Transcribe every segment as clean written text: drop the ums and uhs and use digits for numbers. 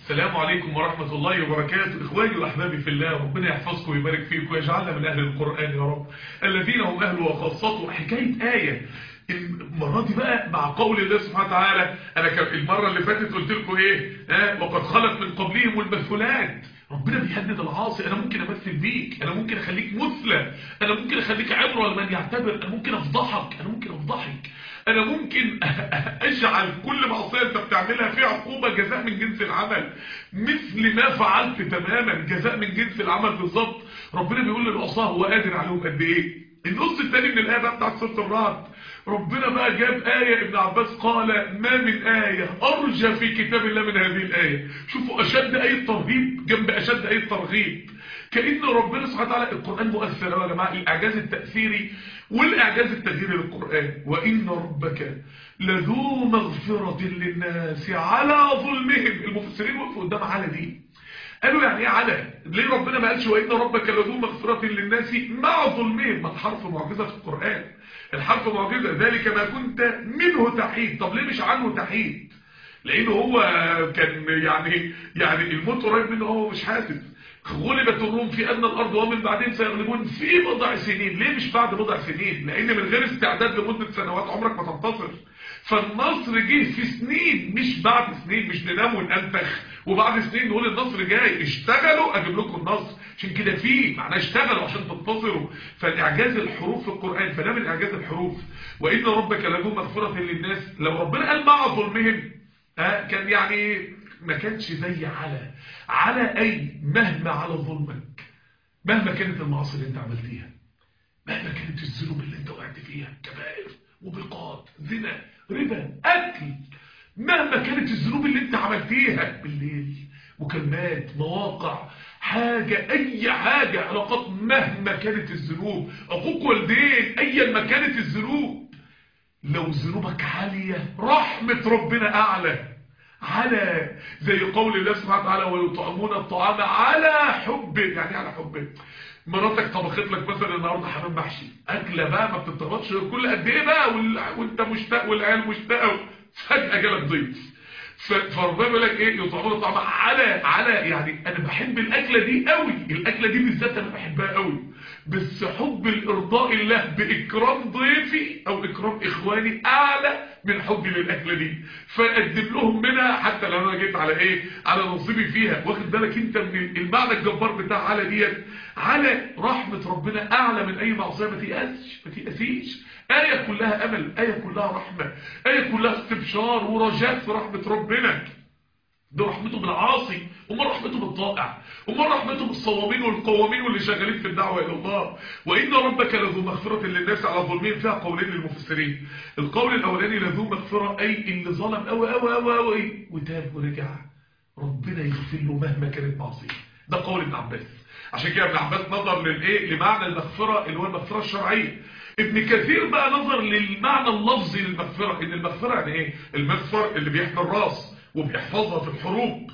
السلام عليكم ورحمة الله وبركاته. إخواني وأحبابي في الله، ربنا يحفظكم ويبارك فيكم ويجعلنا من أهل القرآن يا رب، الذين هم أهله وخاصته. حكاية آية المرة دي بقى مع قول الله سبحانه وتعالى. أنا المرة اللي فاتت قلت لكم إيه؟ وقد خلت من قبلهم المثلات. ربنا بيهدد العاصي. أنا ممكن أمثل بيك، أنا ممكن أخليك مثلى، أنا ممكن أخليك عبرة لمن يعتبر، أنا ممكن أفضحك، أنا ممكن أفضحك، أنا ممكن أجعل كل معصية أنت بتعملها في عقوبة جزاء من جنس العمل، مثل ما فعلت تماما، جزاء من جنس العمل بالظبط. ربنا بيقول للعصاة هو قادر عليهم قد إيه. النص الثاني من الآية بتاعت سورة الرعد، ربنا بقى جاب آية. ابن عباس قال ما من آية أرجى في كتاب الله من هذه الآية. شوفوا أشد آية ترهيب جنب أشد آية ترغيب. كأن ربنا سبحانه وتعالى القرآن مؤثر يا جماعة، الإعجاز التأثيري والإعجاز التغييري للقرآن. وإن ربك لذو مغفرة للناس على ظلمهم. المفسرين وقفوا قدام على دي، قالوا يعني ايه على؟ ليه ربنا ما قالش وإن ربك لذو مغفرة للناس مع ظلمهم؟ ما الحرف معجزة في القرآن، الحرف معجزة. ذلك ما كنت منه تحيد. طب ليه مش عنه تحيد؟ لأنه هو كان يعني الموت قريب منه، هو مش حاسس. غلبت الروم في أدنى الأرض ومن بعدين سيغلبون في بضع سنين. ليه مش بعد بضع سنين؟ لأن من غير استعداد لمدة سنوات عمرك ما تنتصر. فالنصر جه في سنين مش بعد سنين. مش ننام وننتخ وبعد سنين نقول النصر جاي. اشتغلوا أجيب لكم النصر. عشان كده فيه معناه اشتغلوا عشان تنتصروا. فالإعجاز الحروف في القرآن، فده من إعجاز الحروف. وإن ربك لذو مغفرة للناس. لو ربنا قال مع ظلمهم كان يعني ما كانش زي على أي مهما على ظلمك، مهما كانت المعاصي اللي انت عملتيها، مهما كانت الذنوب اللي انت وقعت فيها، كبائر، موبقات، زنا، ربا، أكل، مهما كانت الذنوب اللي انت عملتيها بالليل، مكالمات، مواقع، حاجة، أي حاجة، علاقات، مهما كانت الذنوب، عقوق والدين، أيا ما كانت الذنوب، لو ذنوبك عالية رحمة ربنا أعلى. على زي قول الله سبحانه وتعالى ويطعمون الطعام على حبه. يعني على حبه. مراتك طبخت لك مثلا النهارده حمام محشي، اكله بقى ما بتطبخش كل قد ايه بقى، وانت مشتاق والعيال مشتاقه، فجاه جالك ضيف. فربنا بيقول لك ايه؟ يطعمون الطعام على يعني انا بحب الاكله دي قوي، الاكله دي بالذات انا بحبها قوي، بس حب الارضاء الله باكرام ضيفي او اكرام اخواني اعلى من حبي للاكله دي، فاقدم لهم منها حتى لو انا جيت على ايه؟ على نصيبي فيها. واخد بالك انت من المعنى الجبار بتاع على ديت؟ على رحمه ربنا اعلى من اي معصيه. ما تيأسيش. آية كلها أمل، آية كلها رحمة، آية كلها استبشار ورجاء في رحمة ربنا. ده رحمته بالعاصي، وما رحمته بالطائع، وما رحمته بالصوامين والقوامين واللي شغالين في الدعوة إلى الله. وإن ربك لذو مغفرة للناس على ظلمهم. فيها قولين للمفسرين. القول الأولاني لذو مغفرة، أي اللي ظلم أوي وتاب ورجع، ربنا يغفر له مهما كانت معصية. ده قول ابن عباس. عشان كده ابن عباس نظر للإيه؟ لمعنى المغفرة اللي هو المغفرة الشرعية. ابن كثير بقى نظر للمعنى اللفظي للمغفرة. ان المغفرة يعني ايه؟ المغفر اللي بيحمي الراس وبيحفظها في الحروب.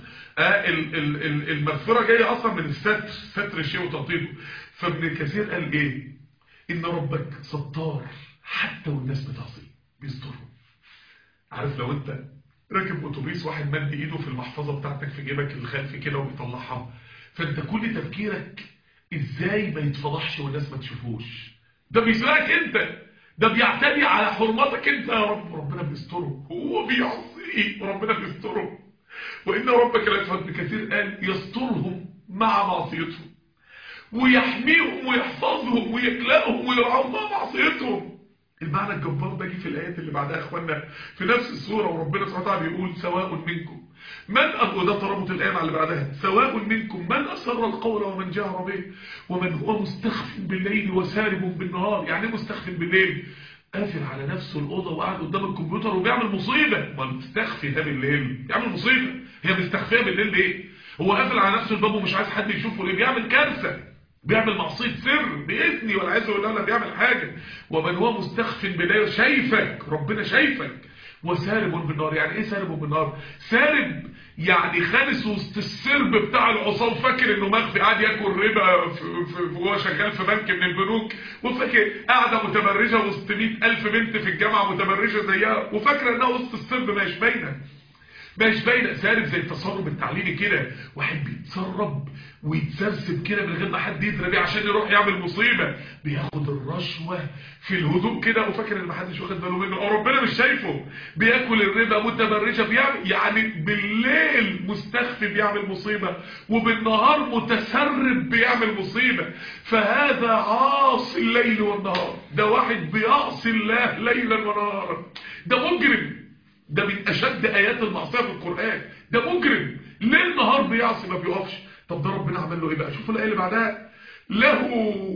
المغفرة جاية اصلا من الستر، ستر الشيء وتغطيته. فابن كثير قال ايه؟ ان ربك ستار حتى والناس بتعصي بيسترهم. عارف لو انت راكب اتوبيس واحد مد ايده في المحفظة بتاعتك في جيبك الخلفي كده وبيطلعها، فانت كل تفكيرك ازاي ما يتفضحش والناس ما تشوفوش. ده بيسرقك انت، ده بيعتدي على حرمتك انت يا رب. ربنا بيستره، هو بيعصيه وربنا بيستره. وان ربك لا ابن كثير قال يسترهم مع معصيتهم، ويحميهم ويحفظهم ويكلأهم ويرعاهم مع معصيتهم. المعنى الجبار ده جه في الايات اللي بعدها يا اخوانا في نفس السوره. وربنا سبحانه وتعالى بيقول سواء منكم وده تربط الآية مع اللي بعدها، سواء منكم من أسر القول ومن جهر به ومن هو مستخف بالليل وسارب بالنهار. يعني ايه مستخف بالليل؟ قافل على نفسه الأوضة وقاعد قدام الكمبيوتر وبيعمل مصيبة. ما المستخفي ده بالليل يعمل مصيبة. هي مستخفية بالليل ليه؟ هو قافل على نفسه الباب ومش عايز حد يشوفه ليه؟ بيعمل كارثة، بيعمل معصية سر بإذني والعياذ بالله ولا بيعمل حاجة. ومن هو مستخف بالليل شايفك، ربنا شايفك. وسارب بالنار. يعني ايه سارب بالنار؟ سارب يعني خالص وسط السرب بتاع العصاه وفاكر انه مخفي قاعد ياكل ربا وهو شغال في بنك من البنوك، وفاكر قاعده متبرجه وسط 100,000 بنت في الجامعه متبرجه زيها، وفاكره انها وسط السرب مش باينه. مش باينه، سارب زي التسرب التعليمي كده، واحد بيتسرب ويتسرسب كده من غير ما حد يدري بيه عشان يروح يعمل مصيبه، بياخد الرشوه في الهدوء كده وفاكر ان محدش واخد باله منه او ربنا مش شايفه، بياكل الربا متبرجه، بيعمل يعني بالليل مستخفي بيعمل مصيبه، وبالنهار متسرب بيعمل مصيبه. فهذا عاصي الليل والنهار، ده واحد بيعصي الله ليلا ونهارا، ده مجرم، ده من اشد ايات المعصيه في القران، ده مجرم ليل نهار بيعصي ما بيقفش. طب ده ربنا عمل له ايه بقى؟ شوفوا الايه اللي بعدها، له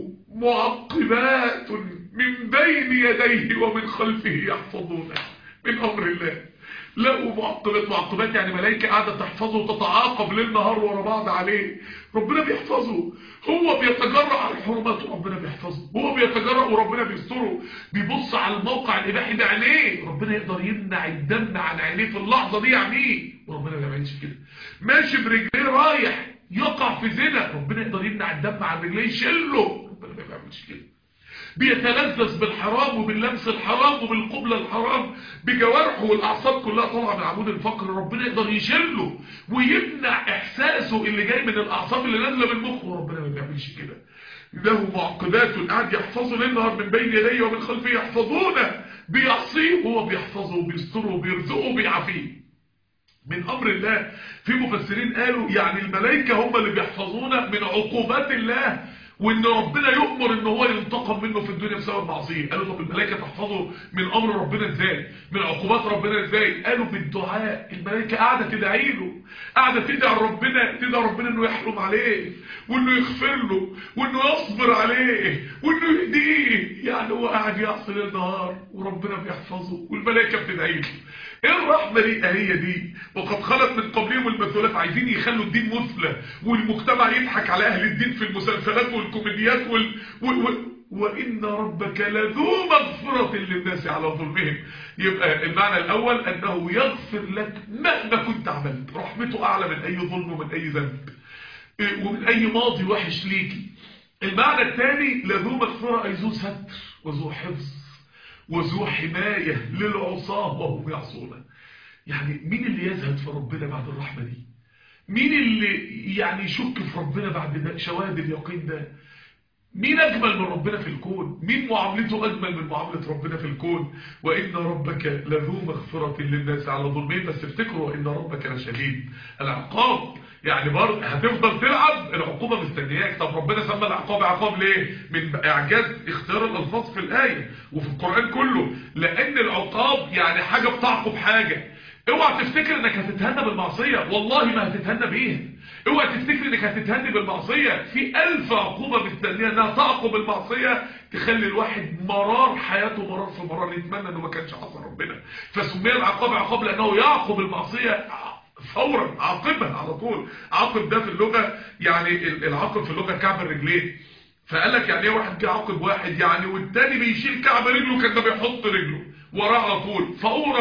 معقبات من بين يديه ومن خلفه يحفظونه من امر الله. له معقبات يعني ملائكه قاعده تحفظه وتتعاقب ليل نهار ورا بعض عليه، ربنا بيحفظه، هو بيتجرأ على الحرمات وربنا بيحفظه، هو بيتجرأ وربنا بيستره، بيبص على الموقع الاباحي بعينيه، ربنا يقدر يمنع الدم عن عينيه في اللحظه دي يعميه وربنا ما بيعملش كده. ماشي برجليه رايح يقع في زنا، ربنا يقدر يمنع الدم عن رجليه يشيله، ربنا ما بيعملش كده. بيتلذذ بالحرام وباللمس الحرام وبالقبلة الحرام بجوارحه والاعصاب كلها طالعه من عمود الفقر، ربنا يقدر يشيله ويمنع احساسه اللي جاي من الاعصاب اللي نازله من مخه، ربنا ما بيعملش كده. له معقبات قاعد يحفظه ليل نهار من بين يديه ومن خلفه يحفظونه، بيعصيه وهو بيحفظه وبيستره وبيرزقه وبيعافيه من امر الله. في مفسرين قالوا يعني الملائكه هم اللي بيحفظونا من عقوبات الله، وان ربنا يؤمر ان هو ينتقم منه في الدنيا بسبب معصيه. قالوا طب الملائكه تحفظه من امر ربنا ازاي، من عقوبات ربنا ازاي؟ قالوا بالدعاء، الملائكه قاعده تدعي له، قاعده تدعي ربنا انه يحرم عليه وانه يغفر له وانه يصبر عليه وانه يهديه. يعني هو قاعد يعصي ليل نهار وربنا بيحفظه والملائكه بتدعي له. ايه الرحمه دي؟ هي دي وقد خلت من قبلهم المثلات. عايزين يخلوا الدين مثلى والمجتمع يضحك على اهل الدين في المسلسلات والكوميديات وان ربك لذو مغفرة للناس على ظلمهم. يبقى المعنى الاول انه يغفر لك مهما كنت عملت، رحمته اعلى من اي ظلم ومن اي ذنب ومن اي ماضي وحش ليكي. المعنى الثاني لذو مغفرة اي ذو ستر وذو حفظ وذو حماية للعصاة وهم يعصونه. يعني مين اللي يزهد في ربنا بعد الرحمة دي؟ مين اللي يعني يشك في ربنا بعد شواهد اليقين ده؟ مين أجمل من ربنا في الكون؟ مين معاملته أجمل من معاملة ربنا في الكون؟ وإن ربك لذو مغفرة للناس على ظلمهم. بس افتكروا إن ربك لشديد العقاب. يعني برضه هتفضل تلعب، العقوبة مستنياك. طب ربنا سمى العقاب عقاب ليه؟ من إعجاز اختيار الألفاظ في الآية وفي القرآن كله، لأن العقاب يعني حاجة بتعقب حاجة. اوعى تفتكر انك هتتهنى بالمعصية، والله ما هتتهنى بيها. اوعى تفتكر انك هتتهنى بالمعصية، في 1000 عقوبة مستنية انها تعقب المعصية تخلي الواحد مرار حياته مرار في مرار، يتمنى انه ما كانش عصى ربنا. فسمي العقاب عقاب لانه يعقب المعصية فورا، عاقبها على طول. عاقب ده في اللغة يعني العاقب في اللغة كعب الرجلين. فقال لك يعني ايه واحد جه عاقب واحد؟ يعني والتاني بيشيل كعب رجله كان ده بيحط رجله وراه على طول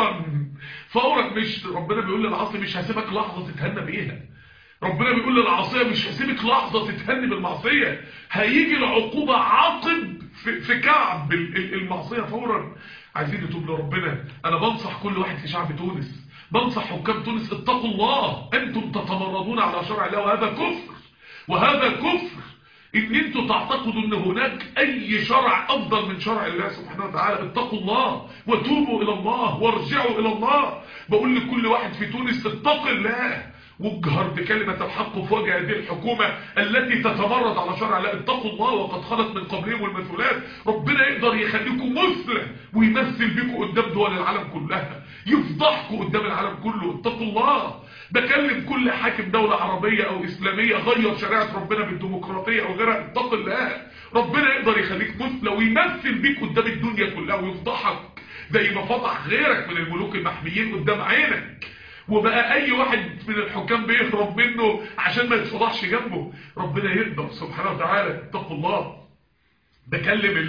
فورا. مش ربنا بيقول للعاصي مش هسيبك لحظة تتهنى بيها، ربنا بيقول للعاصية مش هسيبك لحظة تتهنى بالمعصية، هيجي العقوبة عاقب في كعب المعصية فورا. عايزين نتوب لربنا. انا بنصح كل واحد في شعب تونس، بنصح حكام تونس اتقوا الله، انتم تتمردون على شرع الله وهذا كفر ان انتوا تعتقدوا ان هناك اي شرع افضل من شرع الله سبحانه وتعالى. اتقوا الله وتوبوا الى الله وارجعوا الى الله. بقول لكل واحد في تونس اتق الله واجهر بكلمة الحق في وجه هذه الحكومة التي تتمرد على شرع الله. اتقوا الله وقد خلت من قبلهم المثلات. ربنا يقدر يخليكم مثلى ويمثل بكم قدام دول العالم كلها، يفضحكم قدام العالم كله. اتقوا الله. بكلم كل حاكم دولة عربية او اسلامية غير شريعة ربنا بالديمقراطية او غيرها، اتق الله. ربنا يقدر يخليك مثلى ويمثل بيك قدام الدنيا كلها ويفضحك زي ما فضح غيرك من الملوك المحميين قدام عينك. وبقى اي واحد من الحكام بيهرب منه عشان ما يتفضحش جنبه. ربنا يقدر سبحانه وتعالى. اتقوا الله. بكلم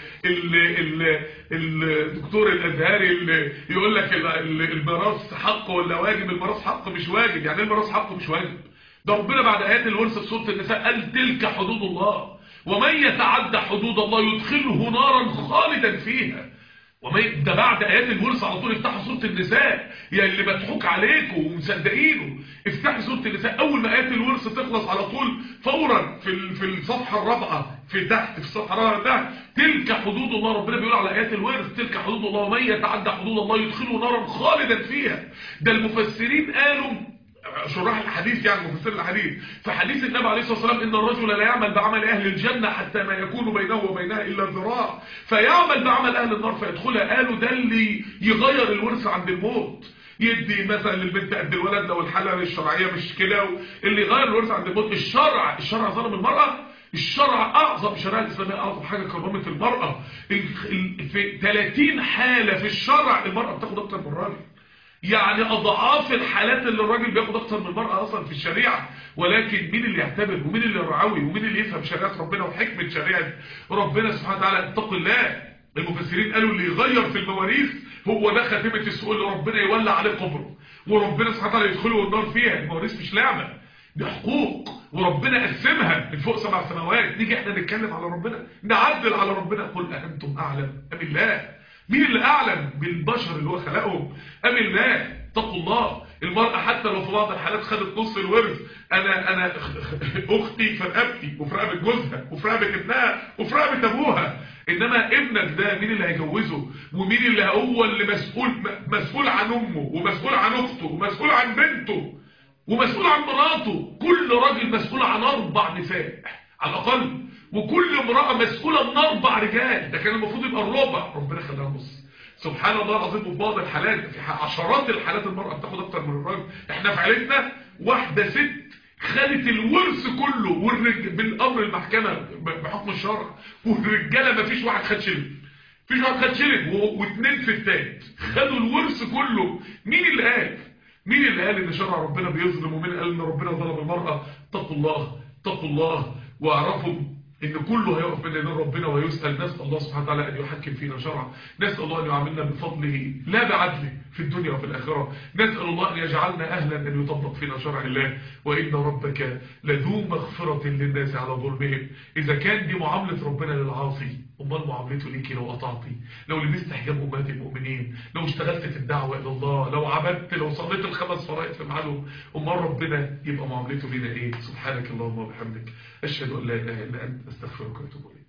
الدكتور الازهري اللي يقول لك الميراث حق ولا واجب. الميراث حق مش واجب. يعني ايه الميراث حق مش واجب؟ ده ربنا بعد ايات الورث في سوره النساء قال تلك حدود الله ومن يتعدى حدود الله يدخله نارا خالدا فيها. ده بعد ايات الورث على طول افتحوا سوره النساء، يا اللي مضحوك عليكم ومصدقينه. افتحوا سوره النساء اول ما ايات الورث تخلص على طول فورا في الصفحه الرابعه في تحت، في الصفحه الرابعه تحت، تلك حدود الله. ربنا بيقول على ايات الورث تلك حدود الله ومن يتعدى حدود الله يدخله نارا خالدا فيها. ده المفسرين قالوا، شراح الحديث يعني مفسر الحديث، في حديث النبي عليه الصلاه والسلام ان الرجل لا يعمل بعمل اهل الجنه حتى ما يكون بينه وبينها الا ذراع فيعمل بعمل اهل النار فيدخلها. قالوا ده اللي يغير الورث عند الموت، يدي مثلا للبنت قد الولد لو الحاله الشرعيه مش كده، اللي يغير الورث عند الموت. الشرع ظلم المراه. الشرع اعظم شرائع الاسلاميه، اعظم حاجه كرمت المراه. في 30 حاله في الشرع المراه بتاخد اكتر من الراجل، يعني اضعاف الحالات اللي الراجل بياخد اكتر من المرأة اصلا في الشريعة. ولكن مين اللي يعتبر ومين اللي يرعوي ومين اللي يفهم شريعة ربنا وحكمة شريعة ربنا سبحانه وتعالى؟ اتق الله. المفسرين قالوا اللي يغير في المواريث هو ده خاتمة السؤال اللي ربنا يولع عليه قبره وربنا سبحانه وتعالى يدخله النار فيها. المواريث مش لعبة، دي حقوق وربنا قسمها من فوق 7 سماوات. نيجي احنا نتكلم على ربنا، نعدل على ربنا. قل أأنتم أعلم أم الله؟ مين اللي أعلم بالبشر اللي هو خلقهم أم الله؟ اتقوا الله. المرأة حتى لو في بعض الحالات خدت نص الورث، أنا أختي في رقبتي وفي رقبة جوزها وفي رقبة ابنها وفي رقبة أبوها، إنما ابنك ده مين اللي هيجوزه؟ ومين اللي هو اللي مسؤول عن أمه ومسؤول عن أخته ومسؤول عن بنته ومسؤول عن مراته؟ كل راجل مسؤول عن 4 نساء على الأقل، وكل امرأة مسؤولة من 4 رجال. ده كان المفروض يبقى الربع، ربنا خلاها نص. سبحان الله العظيم. وفي بعض الحالات، في عشرات الحالات، المرأة بتاخد اكتر من الراجل. احنا في عيلتنا واحدة ست خدت الورث كله بالامر المحكمة بحكم الشرع، والرجالة مفيش واحد خد شلب، مفيش واحد خد شلب، و2 ستات خدوا الورث كله. مين اللي قال؟ مين اللي قال ان شرع ربنا بيظلم؟ ومين قال ان ربنا ظلم المرأة؟ اتقوا الله، اتقوا الله، واعرفوا ان كله هيقف بين يدين ربنا ويسأل. نسأل الله سبحانه وتعالى ان يحكم فينا شرعا، نسأل الله ان يعاملنا بفضله لا بعدله في الدنيا وفي الآخرة، نسأل الله ان يجعلنا اهلا ان يطبق فينا شرع الله. وان ربك لذو مغفرة للناس على ظلمهم. اذا كان دي معاملة ربنا للعاصي، امال معاملته ليكي لو قطعتي، لو لبست حجاب امهات المؤمنين، لو اشتغلت في الدعوة الى الله، لو عبدت، لو صليت ال5 فرائض في ميعادهم، امال ربنا يبقى معاملته لينا ايه؟ سبحانك اللهم وبحمدك، اشهد ان لا اله الا انت، استغفرك واتوب اليك.